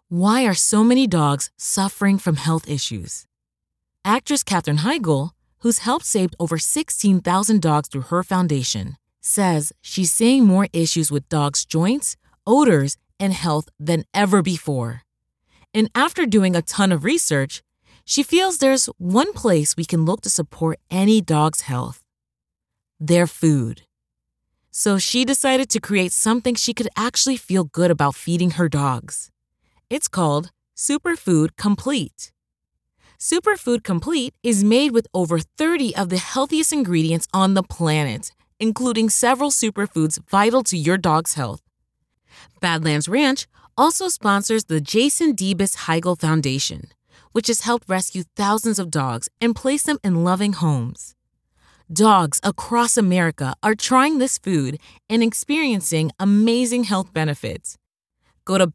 Why are so many dogs suffering from health issues? Actress Katherine Heigl, who's helped save over 16,000 dogs through her foundation, says she's seeing more issues with dogs' joints, odors, and health than ever before. And after doing a ton of research, she feels there's one place we can look to support any dog's health: their food. So she decided to create something she could actually feel good about feeding her dogs. It's called Superfood Complete. Superfood Complete is made with over 30 of the healthiest ingredients on the planet, including several superfoods vital to your dog's health. Badlands Ranch also sponsors the Jason Debus Heigl Foundation, which has helped rescue thousands of dogs and place them in loving homes. Dogs across America are trying this food and experiencing amazing health benefits. Go to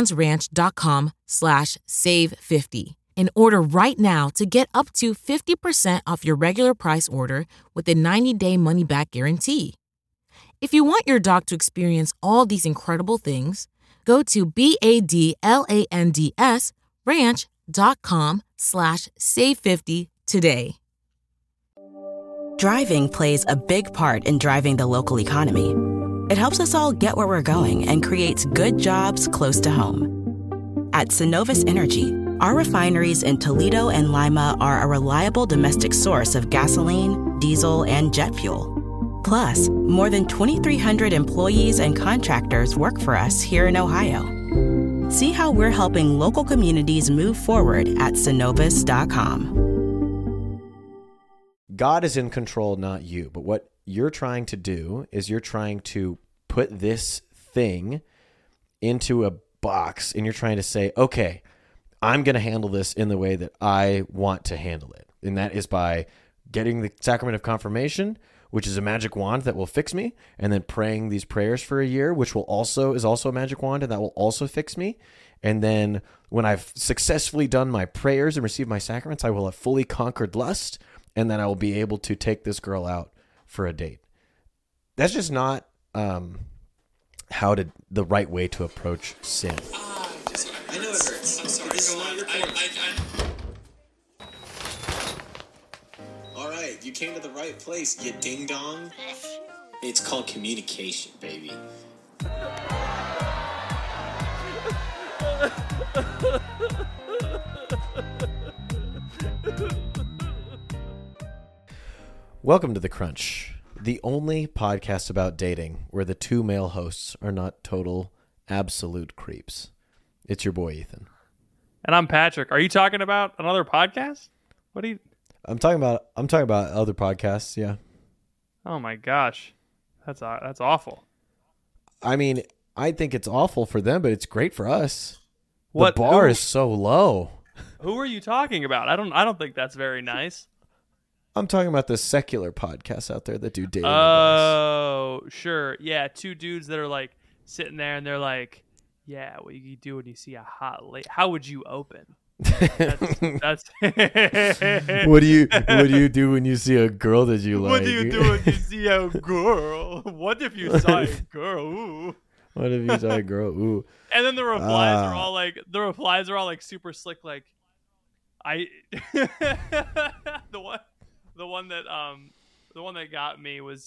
badlandsranch.com/save50 and order right now to get up to 50% off your regular price order with a 90-day money-back guarantee. If you want your dog to experience all these incredible things, go to badlandsranch.com/save50 today. Driving plays a big part in driving the local economy. It helps us all get where we're going and creates good jobs close to home. At Synovus Energy, our refineries in Toledo and Lima are a reliable domestic source of gasoline, diesel, and jet fuel. Plus, more than 2,300 employees and contractors work for us here in Ohio. See how we're helping local communities move forward at Synovus.com. God is in control, not you. But what you're trying to do is you're trying to put this thing into a box, and you're trying to say, okay, I'm going to handle this in the way that I want to handle it. And that is by getting the sacrament of confirmation, which is a magic wand that will fix me, and then praying these prayers for a year, which is also a magic wand, and that will also fix me. And then when I've successfully done my prayers and received my sacraments, I will have fully conquered lust, and then I will be able to take this girl out for a date. That's just not the right way to approach sin. I know it hurts. I'm sorry. All right, you came to the right place, you ding dong. It's called communication, baby. Welcome to The Crunch, the only podcast about dating where the two male hosts are not total, absolute creeps. It's your boy, Ethan. And I'm Patrick. Are you talking about another podcast? What are you... I'm talking about other podcasts, yeah. Oh my gosh. That's awful. I mean, I think it's awful for them, but it's great for us. What? The bar is so low. Who are you talking about? I don't think that's very nice. I'm talking about the secular podcasts out there that do dating advice. Oh, sure. Yeah, two dudes that are like sitting there and they're like, yeah, what you do when you see a hot lady? How would you open? That's What do you do when you see a girl that you like? What do you do when you see a girl? What if you saw a girl? Ooh. What if you saw a girl? Ooh. And then the replies are all like super slick, like the one that got me was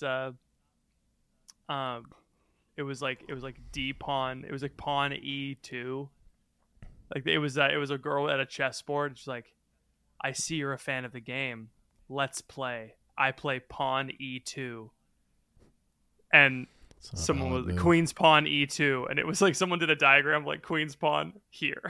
it was like D pawn. It was like pawn E2. Like it was a girl at a chessboard. She's like, I see you're a fan of the game. Let's play. I play pawn E2. And someone was queen's pawn E2, and it was like someone did a diagram like queen's pawn here.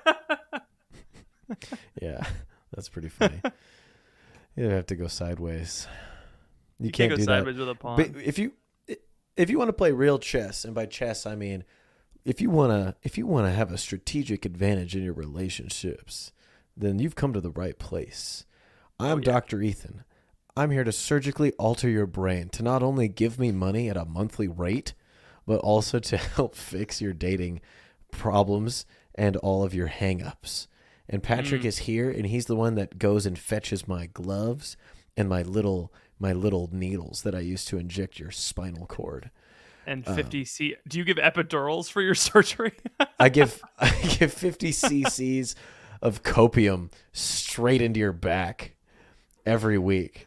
Yeah, that's pretty funny. You have to go sideways. You can't go sideways with a pawn. But if you want to play real chess, and by chess I mean if you want to have a strategic advantage in your relationships, then you've come to the right place. I'm Dr. Ethan. I'm here to surgically alter your brain to not only give me money at a monthly rate, but also to help fix your dating problems and all of your hang-ups. And Patrick is here, and he's the one that goes and fetches my gloves and my little needles that I use to inject your spinal cord. And 50 C. Do you give epidurals for your surgery? I give 50 cc's of copium straight into your back every week.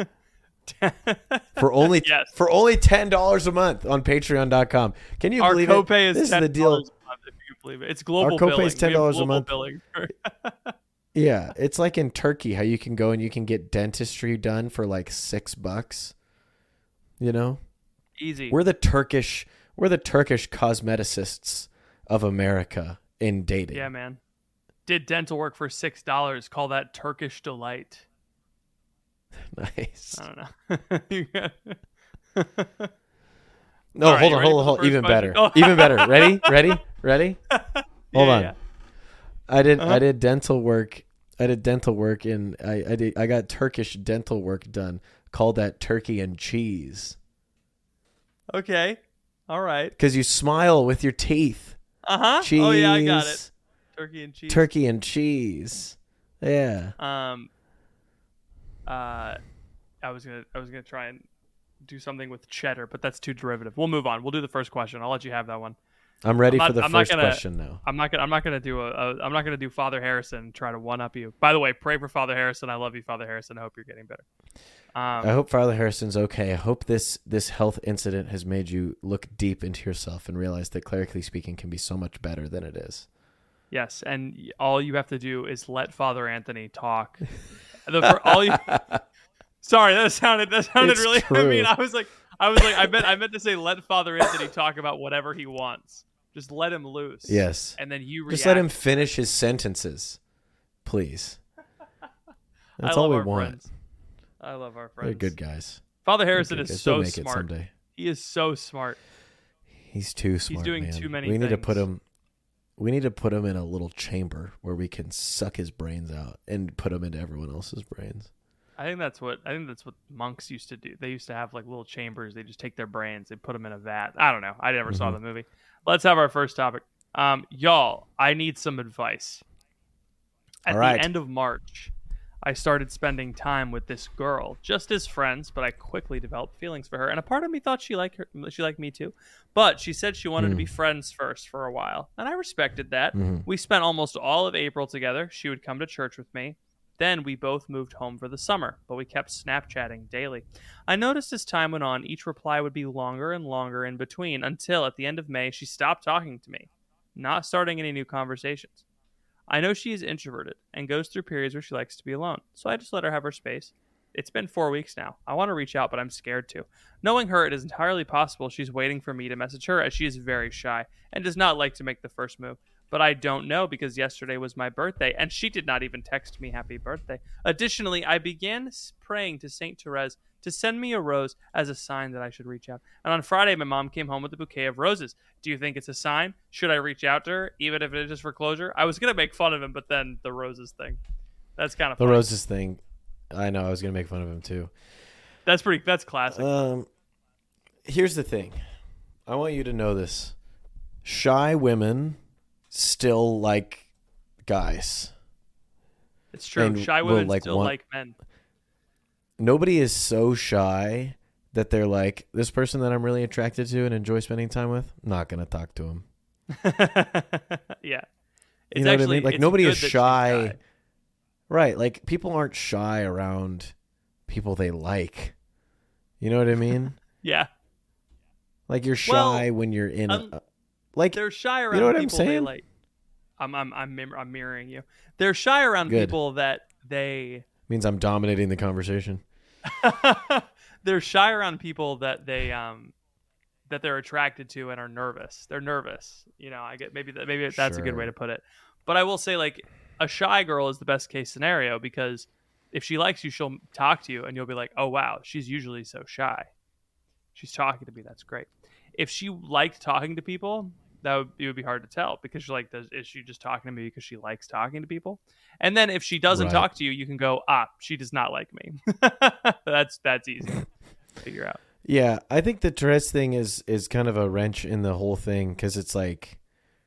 For only $10 a month on patreon.com. Can you believe our copay it? is $10 the deal. a month, if you can believe it. It's global Our billing. copay is $10 a month. Billing. Yeah, it's like in Turkey how you can go and you can get dentistry done for like $6. You know? Easy. We're the Turkish cosmeticists of America in dating. Yeah, man. Did dental work for $6. Call that Turkish delight. Nice. I don't know. No, All right, hold on. Even better. Oh. Even better. Ready? Hold on. Yeah. I did dental work. I got Turkish dental work done. Called that turkey and cheese. Okay. All right. Because you smile with your teeth. Uh-huh. Cheese. Oh yeah, I got it. Turkey and cheese. Turkey and cheese. Yeah. I was gonna try and do something with cheddar, but that's too derivative. We'll move on. We'll do the first question. I'll let you have that one. I'm ready for the first question now. I'm not gonna do Father Harrison and try to one up you. By the way, pray for Father Harrison. I love you, Father Harrison. I hope you're getting better. I hope Father Harrison's okay. I hope this health incident has made you look deep into yourself and realize that clerically speaking can be so much better than it is. Yes, and all you have to do is let Father Anthony talk. Sorry, that sounded It's really. true. I mean, I meant to say let Father Anthony talk about whatever he wants. Just let him loose. Yes. And then you react. Just let him finish his sentences, please. That's all we want. Friends. I love our friends. They're good guys. Father Harrison is so make smart. It someday. He is so smart. He's too smart. He's doing man. too many We need to things. put him. We need to put him in a little chamber where we can suck his brains out and put him into everyone else's brains. I think that's what monks used to do. They used to have like little chambers. They just take their brains, they put them in a vat. I don't know. I never saw the movie. Let's have our first topic. Y'all, I need some advice. At the end of March, I started spending time with this girl, just as friends, but I quickly developed feelings for her. And a part of me thought she liked me too. But she said she wanted to be friends first for a while. And I respected that. We spent almost all of April together. She would come to church with me. Then we both moved home for the summer, but we kept Snapchatting daily. I noticed as time went on, each reply would be longer and longer in between until at the end of May, she stopped talking to me, not starting any new conversations. I know she is introverted and goes through periods where she likes to be alone, so I just let her have her space. It's been 4 weeks now. I want to reach out, but I'm scared to. Knowing her, it is entirely possible she's waiting for me to message her, as she is very shy and does not like to make the first move. But I don't know because yesterday was my birthday and she did not even text me happy birthday. Additionally, I began praying to Saint Therese to send me a rose as a sign that I should reach out. And on Friday, my mom came home with a bouquet of roses. Do you think it's a sign? Should I reach out to her, even if it is just for closure? I was going to make fun of him, but then the roses thing. That's kind of funny. The roses thing. I know. I was going to make fun of him too. That's classic. Here's the thing. I want you to know this. Shy women still like guys. It's true. And Shy women still like men. Nobody is so shy that they're like, this person that I'm really attracted to and enjoy spending time with, not going to talk to him. Yeah. You know what I mean? Like, nobody is shy. Right. Like, people aren't shy around people they like. You know what I mean? Yeah. Like, you're shy when you're in like, they're shy around you know what people I'm they saying? like. I'm mirroring you. They're shy around people that they means I'm dominating the conversation. They're shy around people that they that they're attracted to and are nervous. They're nervous. You know, I get maybe that's a good way to put it. But I will say, like, a shy girl is the best case scenario because if she likes you, she'll talk to you and you'll be like, oh wow, she's usually so shy. She's talking to me. That's great. If she liked talking to people, it would be hard to tell because you're like, is she just talking to me because she likes talking to people? And then if she doesn't talk to you, you can go, she does not like me. That's easy to figure out. Yeah, I think the Therese thing is kind of a wrench in the whole thing because it's like,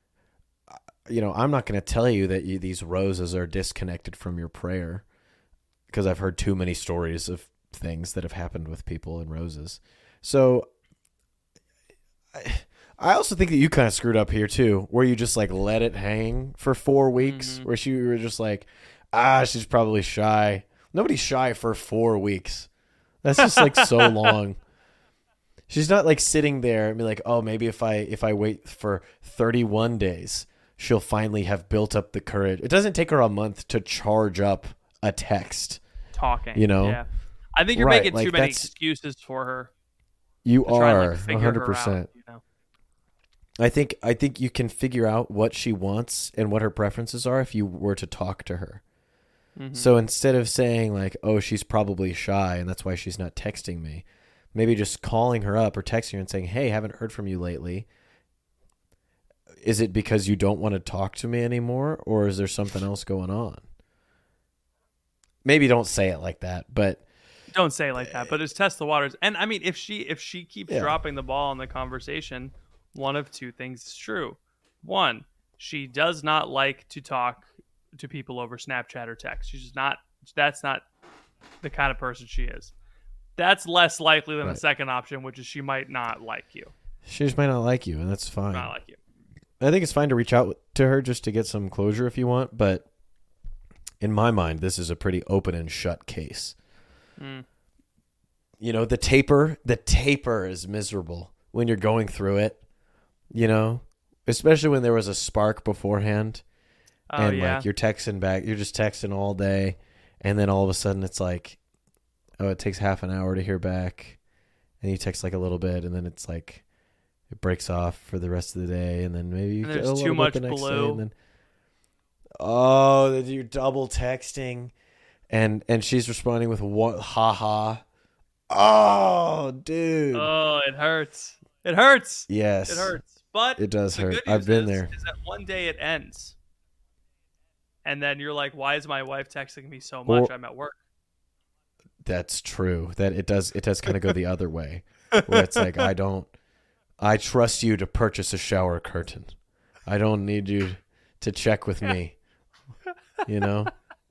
you know, I'm not going to tell you that these roses are disconnected from your prayer because I've heard too many stories of things that have happened with people and roses. So I also think that you kind of screwed up here too, where you just like let it hang for 4 weeks, where you were just like, she's probably shy. Nobody's shy for 4 weeks. That's just like so long. She's not like sitting there and be like, oh, maybe if I wait for 31 days, she'll finally have built up the courage. It doesn't take her a month to charge up a text. Talking, you know? Yeah. I think you're making too many excuses for her. You are 100%. You know? I think you can figure out what she wants and what her preferences are if you were to talk to her. Mm-hmm. So instead of saying like, oh, she's probably shy and that's why she's not texting me, maybe just calling her up or texting her and saying, hey, haven't heard from you lately. Is it because you don't want to talk to me anymore, or is there something else going on? Maybe don't say it like that, but don't say it like that, but just test the waters. And I mean, if she keeps dropping the ball in the conversation, one of two things is true. One, she does not like to talk to people over Snapchat or text. That's not the kind of person she is. That's less likely than the second option, which is she might not like you. She just might not like you, and that's fine. Not like you. I think it's fine to reach out to her just to get some closure if you want, but in my mind, this is a pretty open and shut case. You know, the taper is miserable when you're going through it, you know, especially when there was a spark beforehand and like you're texting back, you're just texting all day. And then all of a sudden it's like, oh, it takes half an hour to hear back, and you text like a little bit, and then it's like, it breaks off for the rest of the day. And then maybe you get a little bit the next day, and then, you're double texting. And she's responding with what? Ha. Oh, dude. Oh, it hurts. It hurts. Yes. It hurts. But it does hurt. I've been there. Is that one day it ends. And then you're like, why is my wife texting me so much? I'm at work. That's true. That it does kind of go the other way. Where it's like, I trust you to purchase a shower curtain. I don't need you to check with me. You know?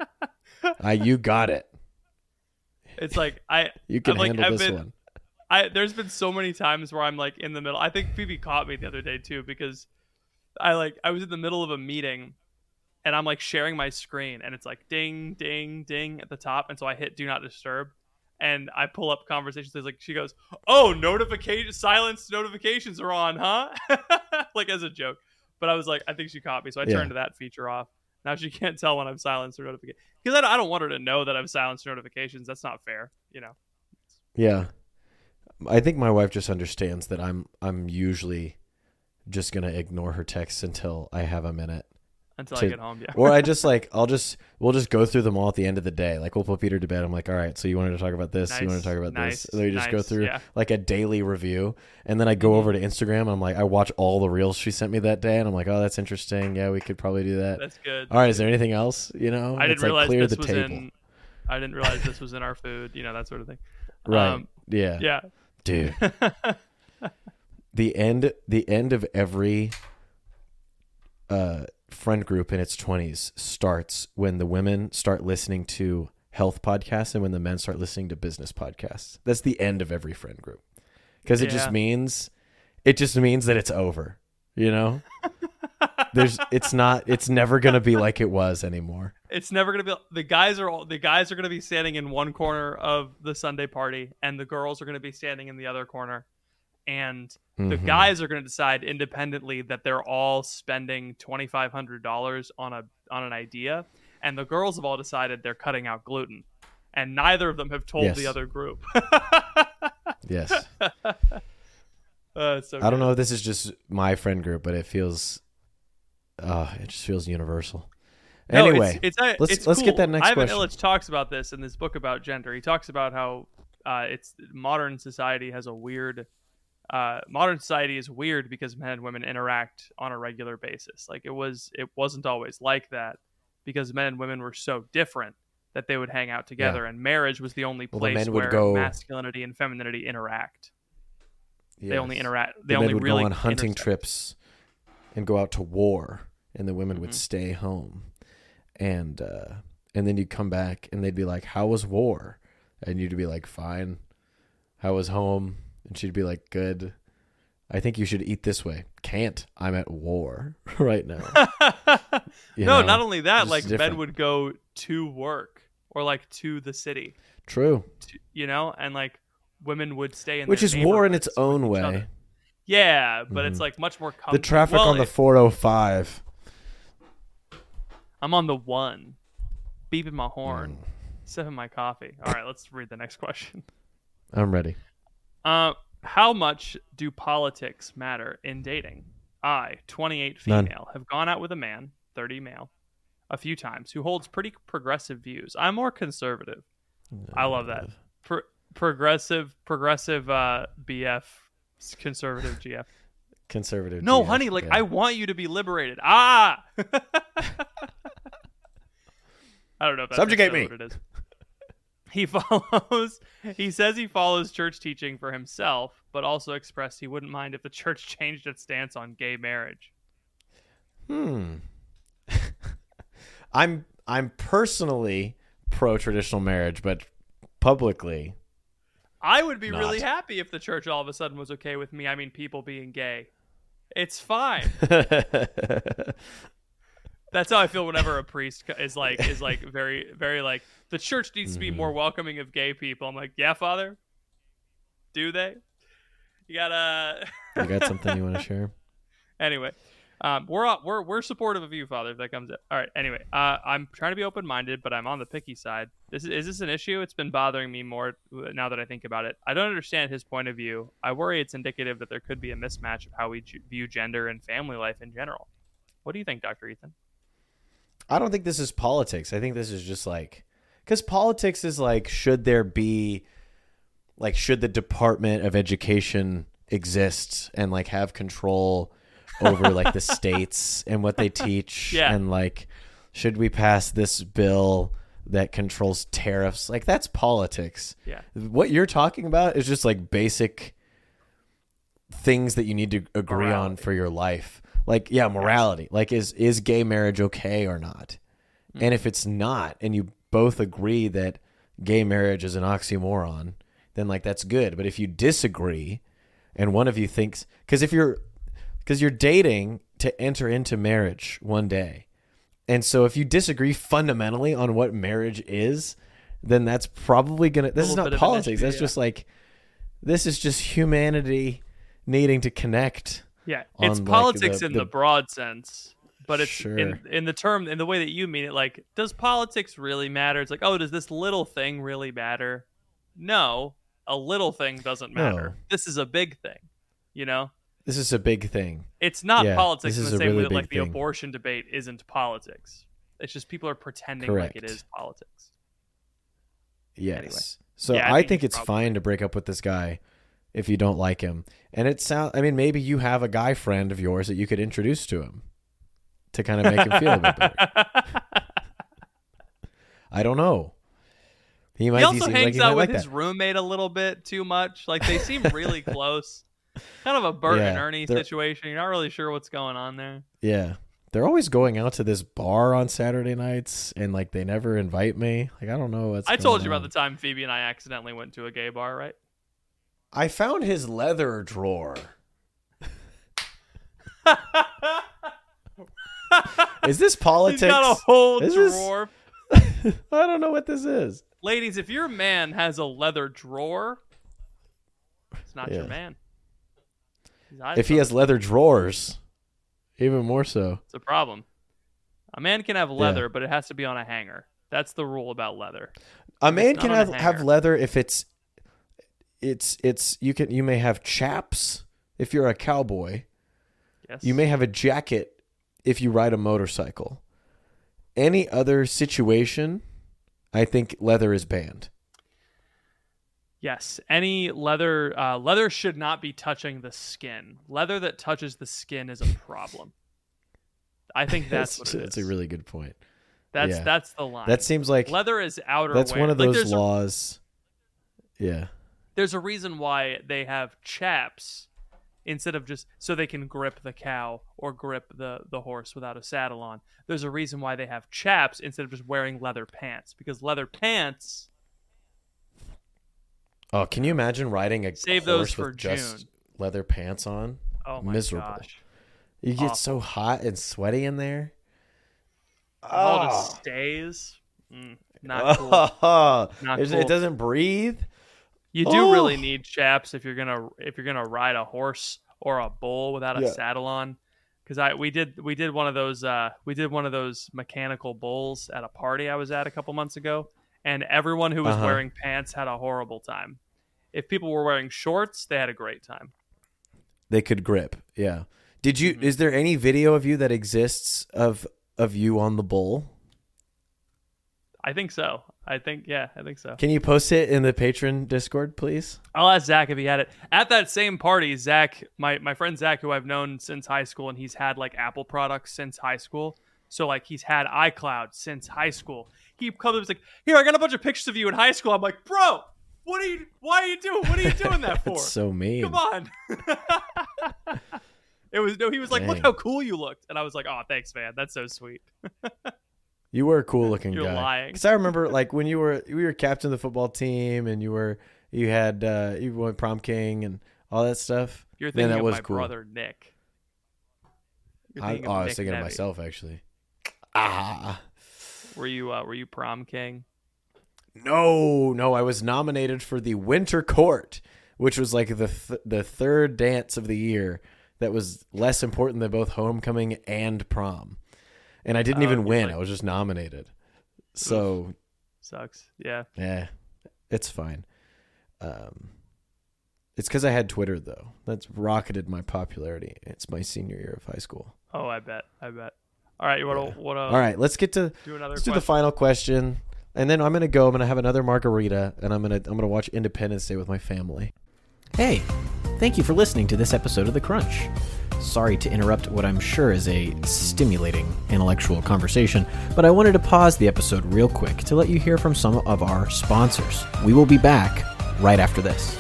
You got it. It's like you can handle this one. There's been so many times where I'm like in the middle. I think Phoebe caught me the other day too, because I was in the middle of a meeting and I'm like sharing my screen and it's like ding, ding, ding at the top, and so I hit do not disturb and I pull up conversations. Like she goes, "Oh, silence notifications are on, huh?" Like as a joke. But I was like, I think she caught me, so I turned that feature off. Now she can't tell when I've silenced her notifications, because I don't want her to know that I've silenced her notifications. That's not fair, you know. Yeah, I think my wife just understands that I'm usually just gonna ignore her texts until I have a minute. Until I get home, yeah. Or we'll just go through them all at the end of the day. Like we'll put Peter to bed. I'm like, all right, so you wanted to talk about this, you wanted to talk about this. And then we just go through like a daily review. And then I go over to Instagram and I'm like, I watch all the reels she sent me that day, and I'm like, oh, that's interesting. Yeah, we could probably do that. That's good. All right, is there anything else? You know? I didn't realize this was in our food, you know, that sort of thing. Right. Yeah. Yeah. Dude. the end of every friend group in its 20s starts when the women start listening to health podcasts and when the men start listening to business podcasts. That's the end of every friend group, because it just means that it's over, you know. It's never gonna be like it was anymore. It's never gonna be. The guys are gonna be standing in one corner of the Sunday party, and the girls are gonna be standing in the other corner. And the guys are going to decide independently that they're all spending $2,500 on an idea, and the girls have all decided they're cutting out gluten, and neither of them have told the other group. Yes. So I don't know if this is just my friend group, but it just feels universal. Anyway, let's get that next question. Ivan Illich talks about this in this book about gender. He talks about how modern society has a weird. Modern society is weird because men and women interact on a regular basis. Like it wasn't always like that, because men and women were so different that they would hang out together, and marriage was the only place where masculinity and femininity interact. Yes. They only interact. They only would really go on hunting trips and go out to war, and the women would stay home, and then you'd come back and they'd be like, "How was war?" And you'd be like, "Fine." "How was home?" And she'd be like, "Good." I think you should eat this way. Can't. I'm at war right now. No, not only that, just like different. men would go to work or like to the city, True. and like women would stay in Which their is war in its neighborhoods with own each way. other. Yeah, but it's like much more The traffic well, on the 405. I'm on the 1, beeping my horn, sipping my coffee. All right, let's read the next question. I'm ready. How much do politics matter in dating? I, 28 None. female, have gone out with a man, 30 male, a few times who holds pretty progressive views. I'm more conservative. I love that. Progressive BF, conservative GF. Conservative. No, GF, honey, like yeah. I want you to be liberated. I don't know if that's Subjugate necessarily me. what it is. He says he follows church teaching for himself, but also expressed he wouldn't mind if the church changed its stance on gay marriage. I'm personally pro traditional marriage, but publicly, I would be Not. really happy if the church all of a sudden was okay with me. I mean, people being gay. It's fine. That's how I feel whenever a priest is like very, very like, the church needs to be more welcoming of gay people. I'm like, yeah, Father. Do they? You got something you want to share? Anyway, we're supportive of you, Father, if that comes up. All right. Anyway, I'm trying to be open-minded, but I'm on the picky side. Is this an issue? It's been bothering me more now that I think about it. I don't understand his point of view. I worry it's indicative that there could be a mismatch of how we view gender and family life in general. What do you think, Dr. Ethan? I don't think this is politics. I think this is just like, because politics is like, should there be, like, should the Department of Education exist and like have control over like the states and what they teach? Yeah. And like, should we pass this bill that controls tariffs? Like, that's politics. Yeah. What you're talking about is just like basic things that you need to agree on for your life. Like, yeah, morality. Like, is gay marriage okay or not? And if it's not, and you both agree that gay marriage is an oxymoron, then like that's good. But if you disagree, and one of you thinks, because you're dating to enter into marriage one day, and so if you disagree fundamentally on what marriage is, then that's probably gonna. This is not politics. That's just like, this is just humanity needing to connect. Yeah, it's on, politics like, in the broad sense, but it's Sure. in the way that you mean it. Like, does politics really matter? It's like, oh, does this little thing really matter? No, a little thing doesn't matter. No. This is a big thing, you know? This is a big thing. It's not Yeah, politics this in is the a same really way that like big the thing. abortion debate isn't politics. It's just people are pretending Correct. like it is politics. Yes. Anyway. So Yeah, I think think he's it's probably fine to break up with this guy if you don't like him. And I mean, maybe you have a guy friend of yours that you could introduce to him to kind of make him feel a bit better. I don't know. He He also seems hangs like he out might with like his that. roommate a little bit too much. Like, they seem really close. Kind of a Bert and Yeah, Ernie they're- situation. You're not really sure what's going on there. Yeah. They're always going out to this bar on Saturday nights, and like they never invite me. Like, I don't know what's I going told you about on. the time Phoebe and I accidentally went to a gay bar, right? I found his leather drawer. Is this politics? He's got a whole Is this- drawer. I don't know what this is. Ladies, if your man has a leather drawer, it's not your Yeah. man. He's hiding If he has something. leather drawers, even more so. It's a problem. A man can have leather, but it has to be on a hanger. That's the rule about leather. A If man it's can not on a have hanger. leather if it's you may have chaps if you're a cowboy. Yes. You may have a jacket if you ride a motorcycle. Any other situation, I think leather is banned. Yes. Any leather should not be touching the skin. Leather that touches the skin is a problem. I think that's what it is. That's a really good point. That's the line. That seems like leather is outerwear. that's one of Like, those there's a- laws. Yeah. There's a reason why they have chaps instead of just so they can grip the cow or grip the horse without a saddle on. There's a reason why they have chaps instead of just wearing leather pants, because leather pants Oh, can you imagine riding a Save horse those for with just June. leather pants on? Oh my miserable. gosh. You get Awful. so hot and sweaty in there. All the stays. Not cool. Not It cool. doesn't breathe. You do really need chaps if you're gonna ride a horse or a bull without a saddle on. Because we did one of those mechanical bulls at a party I was at a couple months ago, and everyone who was wearing pants had a horrible time. If people were wearing shorts, they had a great time. They could grip. Yeah. Did you? Is there any video of you that exists of you on the bull? I think so. I think so. Can you post it in the patron Discord, please? I'll ask Zach if he had it. At that same party, Zach, my friend Zach, who I've known since high school, and he's had like Apple products since high school. So like he's had iCloud since high school. He comes up and was like, "Here, I got a bunch of pictures of you in high school." I'm like, "Bro, what are you doing that for?" That's so mean. Come on. He was like, Dang. "Look how cool you looked." And I was like, "Oh, thanks, man. That's so sweet." You were a cool looking guy. You're lying. Because I remember like when you were captain of the football team and you went prom king and all that stuff. You're thinking that of was my cool. brother Nick. I was thinking of myself actually. Were you prom king? No, I was nominated for the Winter Court, which was like the third dance of the year that was less important than both homecoming and prom. And I didn't even win. I was just nominated. So sucks. Yeah. Yeah, it's fine. It's because I had Twitter though. That's rocketed my popularity. It's my senior year of high school. Oh, I bet. All right, All right, let's get to do another. Let's do the final question, and then I'm gonna have another margarita, and I'm gonna watch Independence Day with my family. Hey, thank you for listening to this episode of The Crunch. Sorry to interrupt what I'm sure is a stimulating intellectual conversation, but I wanted to pause the episode real quick to let you hear from some of our sponsors. We will be back right after this.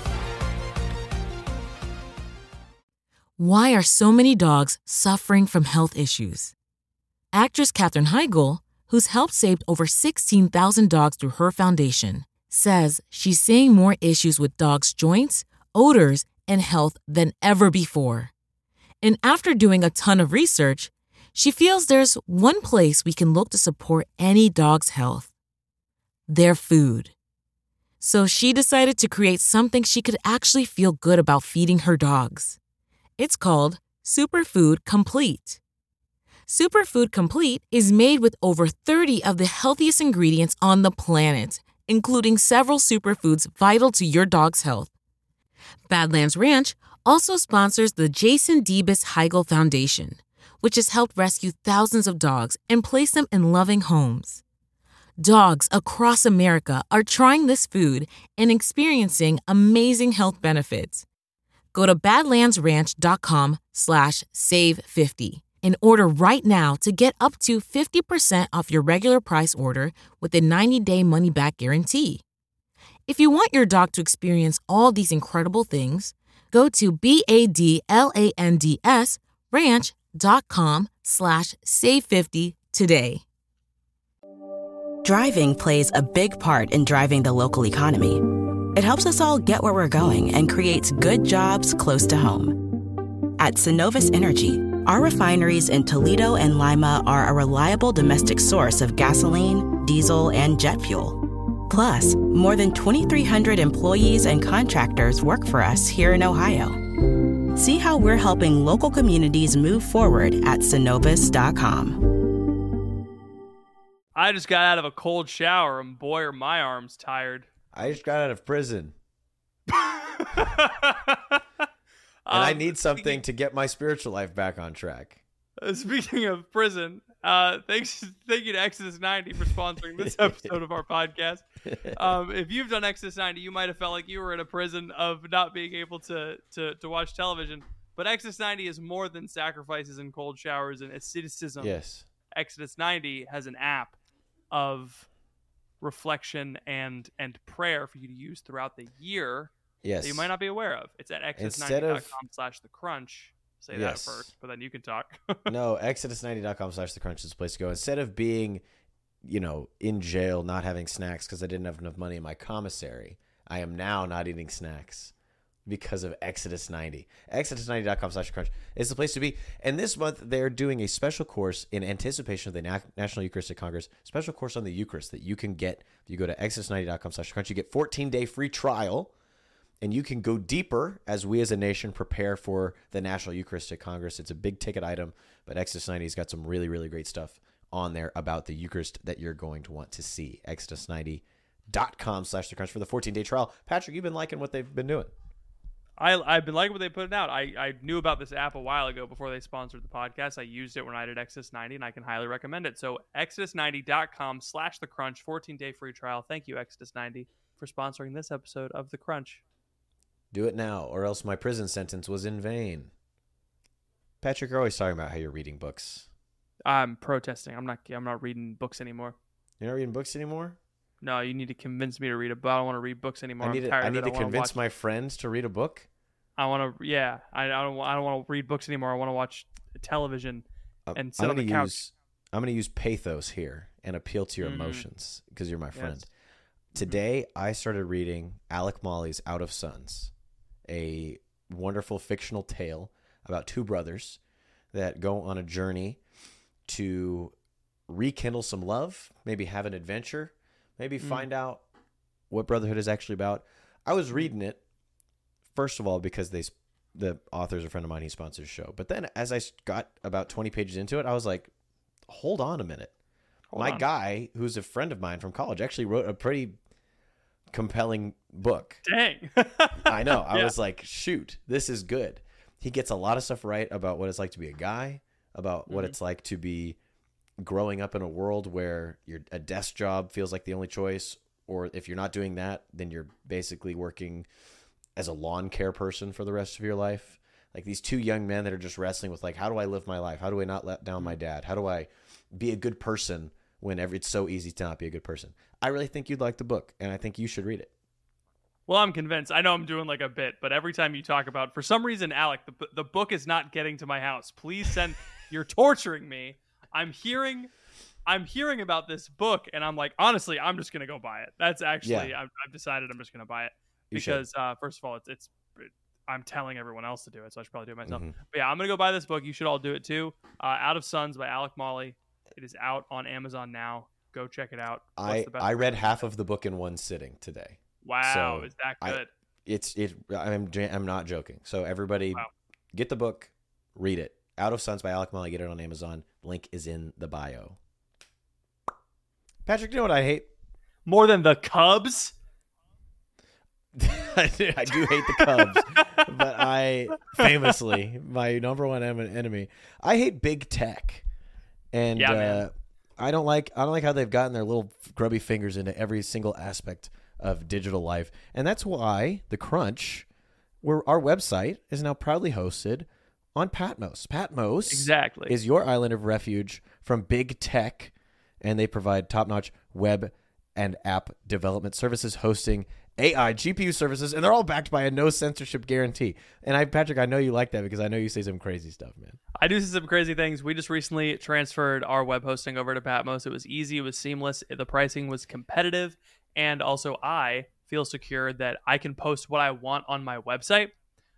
Why are so many dogs suffering from health issues? Actress Katherine Heigl, who's helped save over 16,000 dogs through her foundation, says she's seeing more issues with dogs' joints, odors, and health than ever before. And after doing a ton of research, she feels there's one place we can look to support any dog's health: their food. So she decided to create something she could actually feel good about feeding her dogs. It's called Superfood Complete. Superfood Complete is made with over 30 of the healthiest ingredients on the planet, including several superfoods vital to your dog's health. Badlands Ranch also sponsors the Jason Debus Heigl Foundation, which has helped rescue thousands of dogs and place them in loving homes. Dogs across America are trying this food and experiencing amazing health benefits. Go to badlandsranch.com/save50 and order right now to get up to 50% off your regular price order with a 90-day money-back guarantee. If you want your dog to experience all these incredible things, go to badlandsranch.com/save50 today. Driving plays a big part in driving the local economy. It helps us all get where we're going and creates good jobs close to home. At Synovus Energy, our refineries in Toledo and Lima are a reliable domestic source of gasoline, diesel, and jet fuel. Plus, more than 2,300 employees and contractors work for us here in Ohio. See how we're helping local communities move forward at Synovus.com. I just got out of a cold shower, and boy, are my arms tired. I just got out of prison, and I need something to get my spiritual life back on track. Speaking of prison, thank you to Exodus 90 for sponsoring this episode of our podcast. If you've done Exodus 90, you might have felt like you were in a prison of not being able to watch television. But Exodus 90 is more than sacrifices and cold showers and asceticism. Yes. Exodus 90 has an app of reflection and prayer for you to use throughout the year. Yes. That you might not be aware of. It's at exodus90.com/thecrunch. Say that first, but then you can talk. No, exodus90.com/thecrunch is the place to go. Instead of being, in jail, not having snacks because I didn't have enough money in my commissary, I am now not eating snacks. because of Exodus 90. Exodus90.com/crunch is the place to be. And this month, they're doing a special course in anticipation of the National Eucharistic Congress, special course on the Eucharist that you can get. If you go to Exodus90.com/crunch, you get 14-day free trial, and you can go deeper as we as a nation prepare for the National Eucharistic Congress. It's a big ticket item, but Exodus 90's got some really, really great stuff on there about the Eucharist that you're going to want to see. Exodus90.com/crunch for the 14-day trial. Patrick, you've been liking what they've been doing. I've been liking what they put out. I knew about this app a while ago before they sponsored the podcast. I used it when I did Exodus 90, and I can highly recommend it. So Exodus90.com/The Crunch, 14-day free trial. Thank you, Exodus 90, for sponsoring this episode of The Crunch. Do it now, or else my prison sentence was in vain. Patrick, you're always talking about how you're reading books. I'm protesting. I'm not reading books anymore. You're not reading books anymore? No, you need to convince me to read a book. I don't want to read books anymore. I need to convince my friends to read a book? I want to, yeah. I don't want to read books anymore. I want to watch television and sit on the couch. I'm going to use pathos here and appeal to your emotions because you're my friend. Yes. Today, I started reading Alec Mauly's Out of Suns, a wonderful fictional tale about two brothers that go on a journey to rekindle some love, maybe have an adventure, maybe find out what brotherhood is actually about. I was reading it, first of all, because the author's a friend of mine. He sponsors the show. But then as I got about 20 pages into it, I was like, hold on a minute. My guy, who's a friend of mine from college, actually wrote a pretty compelling book. Dang. I know. I was like, shoot, this is good. He gets a lot of stuff right about what it's like to be a guy, about what it's like to be growing up in a world where a desk job feels like the only choice, or if you're not doing that, then you're basically working as a lawn care person for the rest of your life. Like these two young men that are just wrestling with like, how do I live my life? How do I not let down my dad? How do I be a good person whenever it's so easy to not be a good person? I really think you'd like the book, and I think you should read it. Well, I'm convinced. I know I'm doing like a bit, but every time you talk about, for some reason, Alec, the book is not getting to my house. Please send. You're torturing me. I'm hearing about this book, and I'm like, honestly, I'm just gonna go buy it. That's actually, I've decided I'm just gonna buy it because first of all, it's I'm telling everyone else to do it, so I should probably do it myself. But yeah, I'm gonna go buy this book. You should all do it too. Out of Suns by Alec Mauly. It is out on Amazon now. Go check it out. I read half of the book in one sitting today. Wow, is that good? I'm not joking. So everybody, get the book, read it. Out of Suns by Alec Mauly. Get it on Amazon. Link is in the bio. Patrick, you know what I hate? More than the Cubs? I do hate the Cubs, but I famously, my number one enemy, I hate big tech. And I don't like how they've gotten their little grubby fingers into every single aspect of digital life. And that's why The Crunch, our website, is now proudly hosted on Patmos. Patmos is your island of refuge from big tech, and they provide top-notch web and app development services, hosting AI, GPU services, and they're all backed by a no censorship guarantee. And Patrick, I know you like that because I know you say some crazy stuff, man. I do see some crazy things. We just recently transferred our web hosting over to Patmos. It was easy. It was seamless. The pricing was competitive. And also I feel secure that I can post what I want on my website.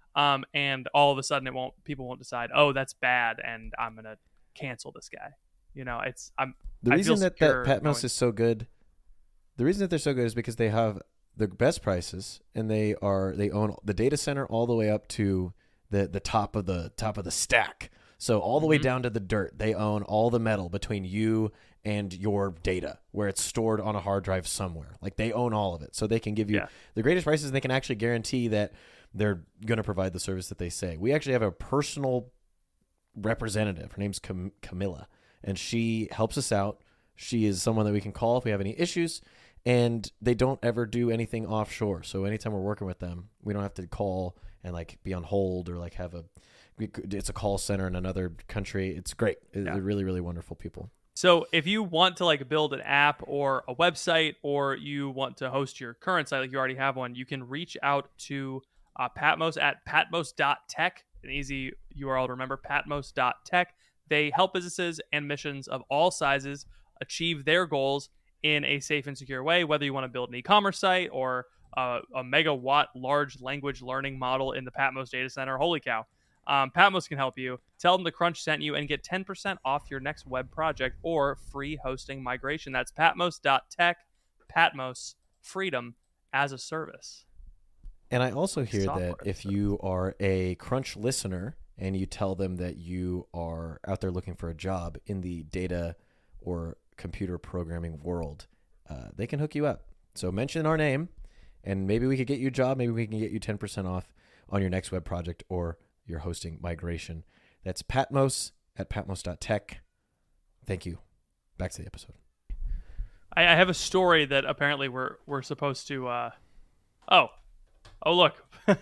And all of a sudden people won't decide, oh, that's bad, and I'm going to cancel this guy. You know, the reason that Patmos is so good. The reason that they're so good is because they have the best prices, and they own the data center all the way up to the top of the stack. So all the way down to the dirt, they own all the metal between you and your data, where it's stored on a hard drive somewhere. Like they own all of it, so they can give you the greatest prices, and they can actually guarantee that they're going to provide the service that they say. We actually have a personal representative. Her name's Camilla, and she helps us out. She is someone that we can call if we have any issues. And they don't ever do anything offshore. So anytime we're working with them, we don't have to call and like be on hold or like it's a call center in another country. It's great. They're really, really wonderful people. So if you want to like build an app or a website, or you want to host your current site, like you already have one, you can reach out to Patmos at patmos.tech, an easy URL to remember, patmos.tech. They help businesses and missions of all sizes achieve their goals in a safe and secure way, whether you want to build an e-commerce site or a megawatt large language learning model in the Patmos data center. Holy cow. Patmos can help you. Tell them the Crunch sent you and get 10% off your next web project or free hosting migration. That's patmos.tech. Patmos, freedom as a service. And I also hear Software that if you are a Crunch listener and you tell them that you are out there looking for a job in the data or computer programming world, they can hook you up. So mention our name, and maybe we could get you a job. Maybe we can get you 10% off on your next web project or your hosting migration. That's Patmos at patmos.tech. Thank you. Back to the episode. I have a story that apparently we're supposed to. Oh, look.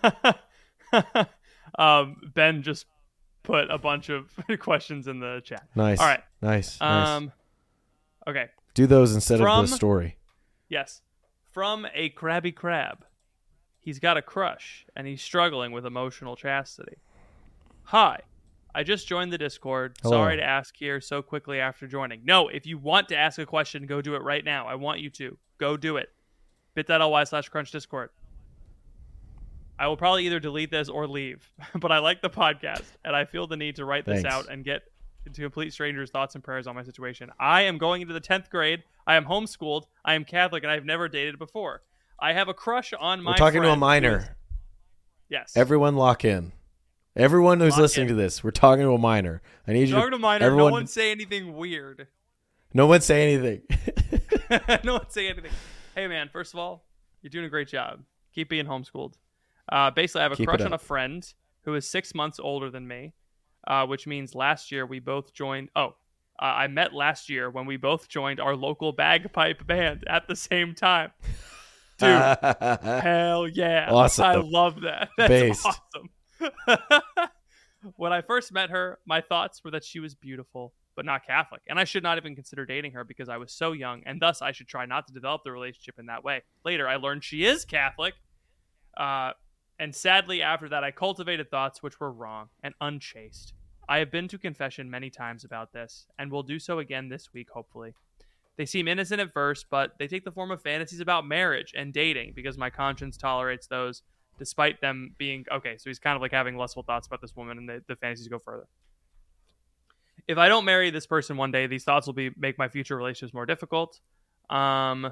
Ben just put a bunch of questions in the chat. Nice. All right. Nice. Okay. Do those instead of the story. Yes. From a crabby crab. He's got a crush, and he's struggling with emotional chastity. Hi. I just joined the Discord. Hello. Sorry to ask here so quickly after joining. No, if you want to ask a question, go do it right now. I want you to. Go do it. bit.ly/crunch Discord. I will probably either delete this or leave, but I like the podcast, and I feel the need to write this out and get into complete strangers' thoughts and prayers on my situation. I am going into the 10th grade. I am homeschooled. I am Catholic, and I have never dated before. I have a crush on my We're talking to a friend minor. Yes. Everyone lock in. Everyone who's Lock listening in. to this, we're talking to a minor. I need you Talking to minor, everyone, no one say anything weird. No one say anything. No one say anything. Hey, man, first of all, you're doing a great job. Keep being homeschooled. Basically, I have a Keep crush it on a up. friend who is 6 months older than me, which means last year we both joined. I met last year when we both joined our local bagpipe band at the same time. Dude, hell yeah. Awesome. I love that. That's Based. awesome. When I first met her, my thoughts were that she was beautiful, but not Catholic, and I should not even consider dating her because I was so young, and thus I should try not to develop the relationship in that way. Later, I learned she is Catholic, and sadly, after that, I cultivated thoughts which were wrong and unchaste. I have been to confession many times about this, and will do so again this week, hopefully. They seem innocent at first, but they take the form of fantasies about marriage and dating because my conscience tolerates those, despite them being... Okay, so he's kind of like having lustful thoughts about this woman, and the fantasies go further. If I don't marry this person one day, these thoughts will make my future relationships more difficult. Okay,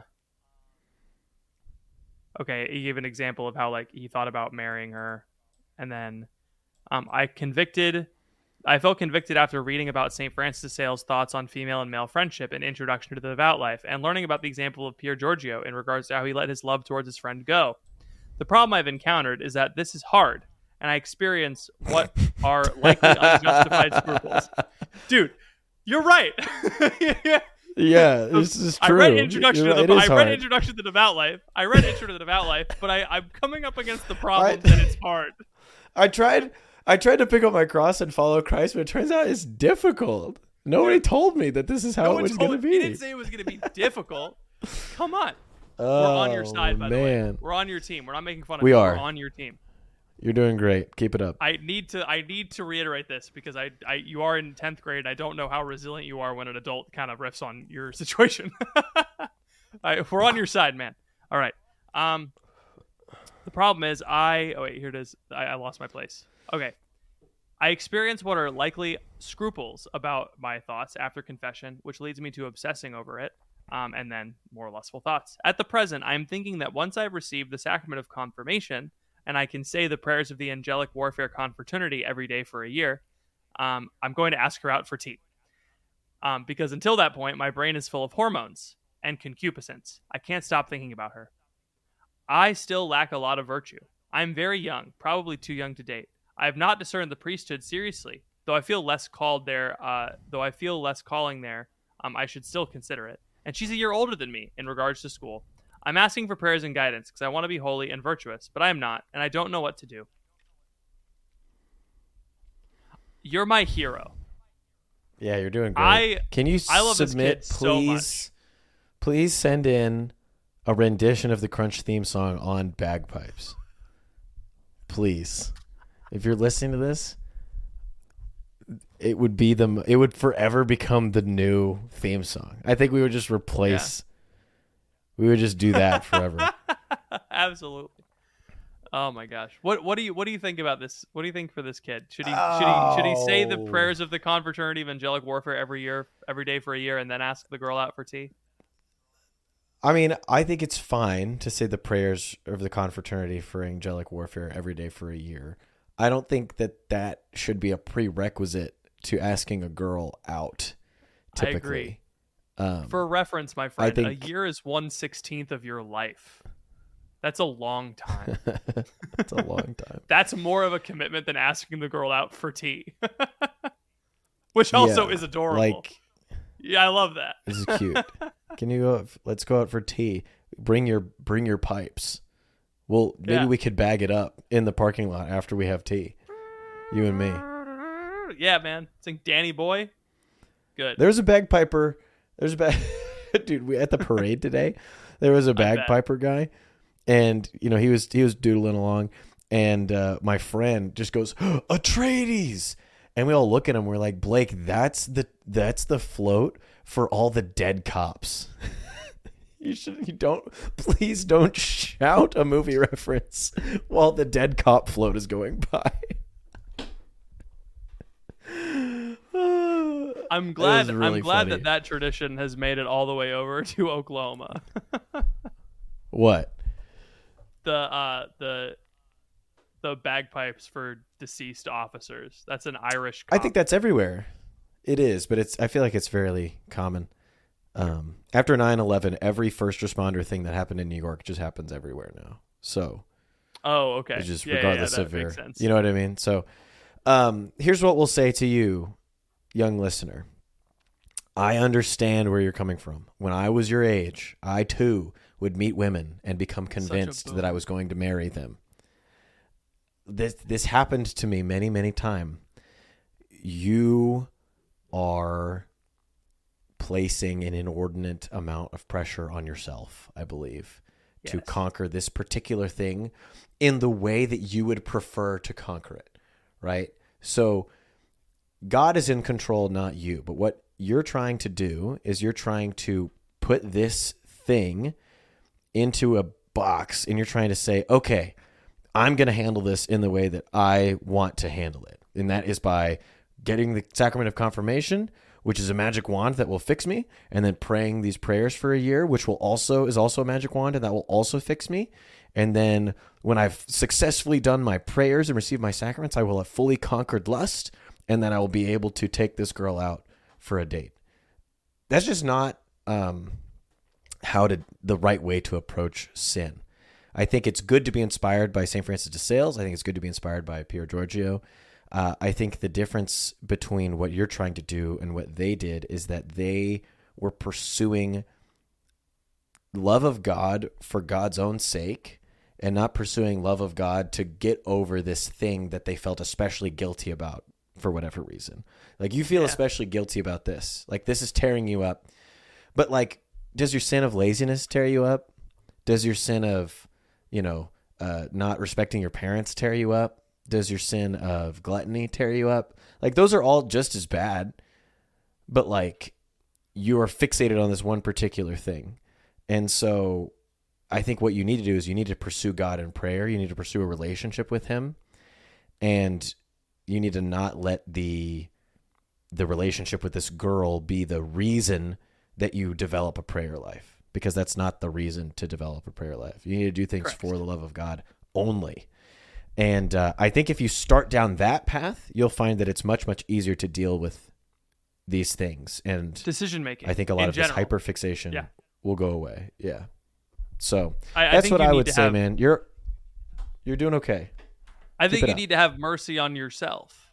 he gave an example of how like he thought about marrying her, and then I felt convicted after reading about St. Francis de Sales' thoughts on female and male friendship and Introduction to the Devout Life, and learning about the example of Pier Giorgio in regards to how he let his love towards his friend go. The problem I've encountered is that this is hard, and I experience what are likely unjustified scruples. Dude, you're right. Yeah, this is true. I read Introduction to the Devout Life. But I'm coming up against the problem that it's hard. I tried to pick up my cross and follow Christ, but it turns out it's difficult. Nobody told me that this is how it was going to be. He didn't say it was going to be difficult. Come on. We're on your side, by the way. We're on your team. We're not making fun of you. We're on your team. You're doing great. Keep it up. I need to reiterate this because you are in 10th grade. I don't know how resilient you are when an adult kind of riffs on your situation. We're on your side, man. All right. The problem is here it is. I lost my place. Okay. I experience what are likely scruples about my thoughts after confession, which leads me to obsessing over it, and then more lustful thoughts. At the present, I am thinking that once I've received the sacrament of confirmation, and I can say the prayers of the angelic warfare confraternity every day for a year, I'm going to ask her out for tea. Because until that point, my brain is full of hormones and concupiscence. I can't stop thinking about her. I still lack a lot of virtue. I'm very young, probably too young to date. I have not discerned the priesthood seriously, though I feel less calling there. I should still consider it. And she's a year older than me in regards to school. I'm asking for prayers and guidance because I want to be holy and virtuous, but I am not, and I don't know what to do. You're my hero. Yeah, you're doing great. Can you love submit, this kid so much. Please send in a rendition of the Crunch theme song on bagpipes. Please. If you're listening to this, it would forever become the new theme song. I think we would just replace. Yeah. We would just do that forever. Absolutely. Oh my gosh. What do you think about this? What do you think for this kid? Should he say the prayers of the confraternity of angelic warfare every day for a year, and then ask the girl out for tea? I mean, I think it's fine to say the prayers of the confraternity for angelic warfare every day for a year. I don't think that should be a prerequisite to asking a girl out. Typically, I agree. For reference, my friend, think... a year is 1/16 of your life. That's a long time. That's a long time. That's more of a commitment than asking the girl out for tea, which also is adorable. Like, yeah, I love that. This is cute. Can you go? Let's go out for tea. Bring your pipes. Well, maybe we could bag it up in the parking lot after we have tea. You and me. Yeah, man. Sing Danny Boy. Good. There's a bagpiper. Dude, at the parade today, there was a bagpiper guy, and he was doodling along, and my friend just goes, "Atreides," and we all look at him. We're like, Blake, that's the float for all the dead cops. Please don't shout a movie reference while the dead cop float is going by. I'm glad that tradition has made it all the way over to Oklahoma. What? The bagpipes for deceased officers. That's an Irish cop. I think that's everywhere. It is, but I feel like it's fairly common. After 9/11, every first responder thing that happened in New York just happens everywhere now. So, okay. It's just regardless of makes sense. You know what I mean? So, here's what we'll say to you, young listener. I understand where you're coming from. When I was your age, I too would meet women and become convinced that I was going to marry them. This happened to me many, many times. You are placing an inordinate amount of pressure on yourself, I believe, to conquer this particular thing in the way that you would prefer to conquer it, right? So God is in control, not you. But what you're trying to do is you're trying to put this thing into a box, and you're trying to say, okay, I'm going to handle this in the way that I want to handle it. And that is by getting the sacrament of confirmation, which is a magic wand that will fix me, and then praying these prayers for a year, which is also a magic wand, and that will also fix me. And then when I've successfully done my prayers and received my sacraments, I will have fully conquered lust, and then I will be able to take this girl out for a date. That's just not the right way to approach sin. I think it's good to be inspired by St. Francis de Sales. I think it's good to be inspired by Pier Giorgio. I think the difference between what you're trying to do and what they did is that they were pursuing love of God for God's own sake and not pursuing love of God to get over this thing that they felt especially guilty about for whatever reason. Like, you feel especially guilty about this. Like, this is tearing you up. But, like, does your sin of laziness tear you up? Does your sin of, not respecting your parents tear you up? Does your sin of gluttony tear you up? Like, those are all just as bad, but like, you are fixated on this one particular thing. And so I think what you need to do is you need to pursue God in prayer. You need to pursue a relationship with him, and you need to not let the relationship with this girl be the reason that you develop a prayer life, because that's not the reason to develop a prayer life. You need to do things for the love of God only. And I think if you start down that path, you'll find that it's much, much easier to deal with these things. And decision making. I think a lot of this hyperfixation will go away. Yeah. So that's what I would say, man. You're doing okay. I think you need to have mercy on yourself.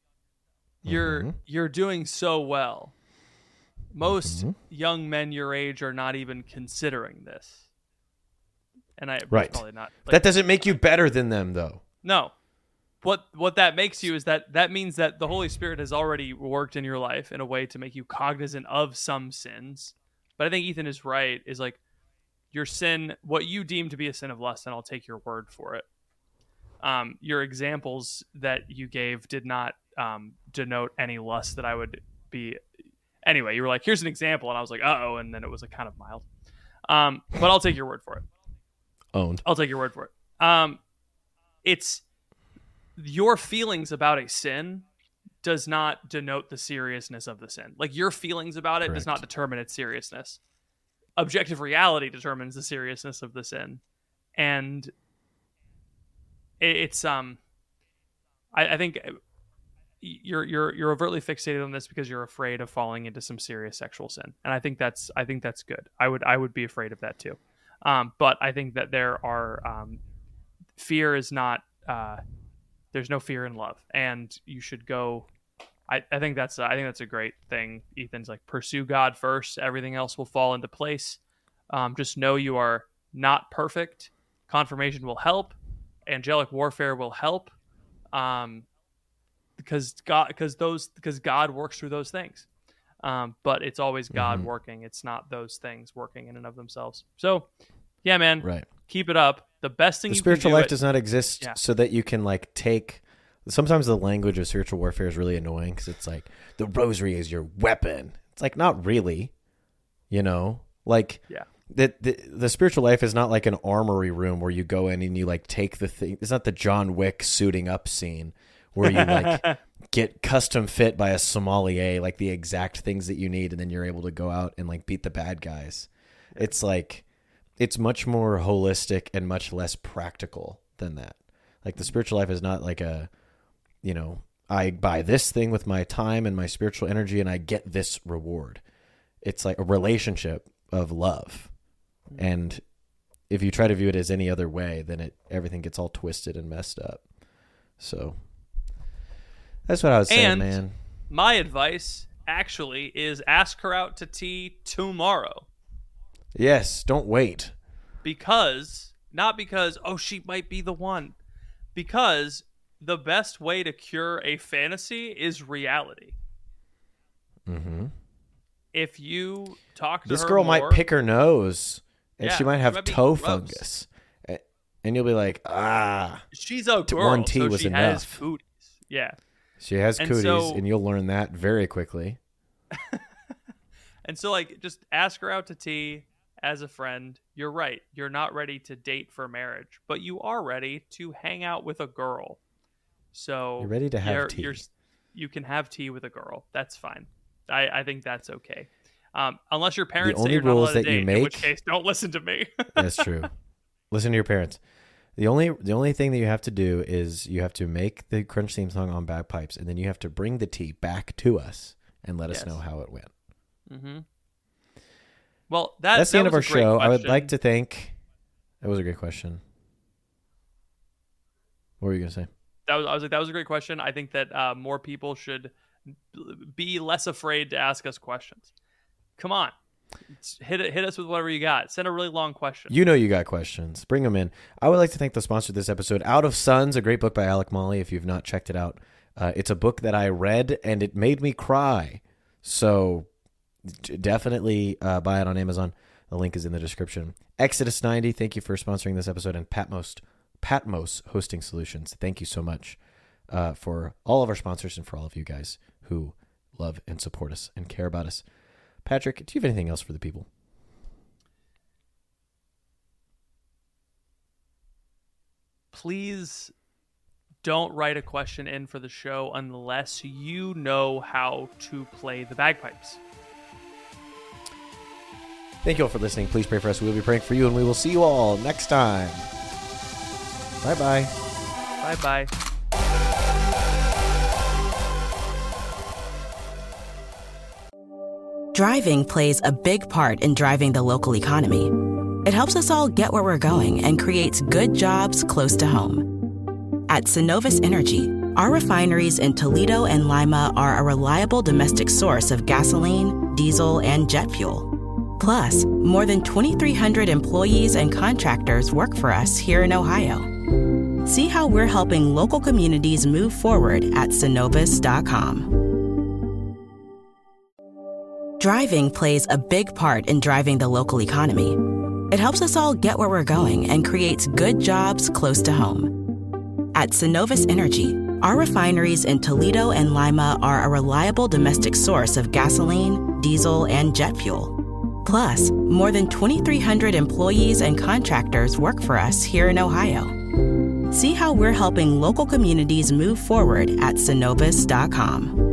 You're doing so well. Most young men your age are not even considering this. And probably not. Like, that doesn't make you better than them, though. No. What that makes you is that means that the Holy Spirit has already worked in your life in a way to make you cognizant of some sins. But I think Ethan is right, is like, your sin, what you deem to be a sin of lust, and I'll take your word for it. Your examples that you gave did not denote any lust that I would be. Anyway, you were like, here's an example, and I was like, uh-oh, and then it was like kind of mild. But I'll take your word for it. Owned. I'll take your word for it. It's your feelings about a sin does not denote the seriousness of the sin. Like, your feelings about it does not determine its seriousness. Objective reality determines the seriousness of the sin. And it's I think you're overtly fixated on this because you're afraid of falling into some serious sexual sin, and I think that's good. I would be afraid of that too, but I think that there are fear is not there's no fear in love, and you should go. I think that's a great thing. Ethan's like, pursue God first, everything else will fall into place. Just know you are not perfect. Confirmation will help. Angelic warfare will help. Because God works through those things. But it's always God working. It's not those things working in and of themselves. So, yeah, man, right. Keep it up. The best thing the you spiritual can do life does not exist so that you can like take. Sometimes the language of spiritual warfare is really annoying because it's like the rosary is your weapon. It's like, not really, like the spiritual life is not like an armory room where you go in and you like take the thing. It's not the John Wick suiting up scene where you like get custom fit by a sommelier, like the exact things that you need. And then you're able to go out and like beat the bad guys. Yeah. It's like, it's much more holistic and much less practical than that. Like the spiritual life is not like a, I buy this thing with my time and my spiritual energy and I get this reward. It's like a relationship of love. And if you try to view it as any other way, then everything gets all twisted and messed up. So that's what I was saying, man. My advice actually is ask her out to tea tomorrow. Yes, don't wait. Not because, oh, she might be the one. Because the best way to cure a fantasy is reality. Mm-hmm. If you talk to this her girl more, might pick her nose, and she might have toe fungus. And you'll be like, she's a girl, one tea so was she enough. has cooties. Yeah. She has cooties, and you'll learn that very quickly. And so, like, just ask her out to tea as a friend. You're right. You're not ready to date for marriage, but you are ready to hang out with a girl. So you're ready to have tea. You can have tea with a girl. That's fine. I think that's okay. Unless your parents say you're not allowed to date, in which case, don't listen to me. That's true. Listen to your parents. The only thing that you have to do is you have to make the Crunch theme song on bagpipes, and then you have to bring the tea back to us and let us know how it went. Mm-hmm. Well, that's the end of our show. Question. I would like to thank. That was a great question. What were you going to say? I was like, that was a great question. I think that more people should be less afraid to ask us questions. Come on. Hit us with whatever you got. Send a really long question. You got questions. Bring them in. I would like to thank the sponsor of this episode, Out of Suns, a great book by Alec Molly. If you've not checked it out, it's a book that I read and it made me cry. So definitely buy it on Amazon. The link is in the description. Exodus 90, thank you for sponsoring this episode, and Patmos Hosting Solutions. Thank you so much for all of our sponsors and for all of you guys who love and support us and care about us. Patrick, do you have anything else for the people? Please don't write a question in for the show unless you know how to play the bagpipes. Thank you all for listening. Please pray for us. We will be praying for you, and we will see you all next time. Bye-bye. Bye-bye. Driving plays a big part in driving the local economy. It helps us all get where we're going and creates good jobs close to home. At Synovus Energy, our refineries in Toledo and Lima are a reliable domestic source of gasoline, diesel, and jet fuel. Plus, more than 2,300 employees and contractors work for us here in Ohio. See how we're helping local communities move forward at Synovus.com. Driving plays a big part in driving the local economy. It helps us all get where we're going and creates good jobs close to home. At Synovus Energy, our refineries in Toledo and Lima are a reliable domestic source of gasoline, diesel, and jet fuel. Plus, more than 2,300 employees and contractors work for us here in Ohio. See how we're helping local communities move forward at Synovus.com.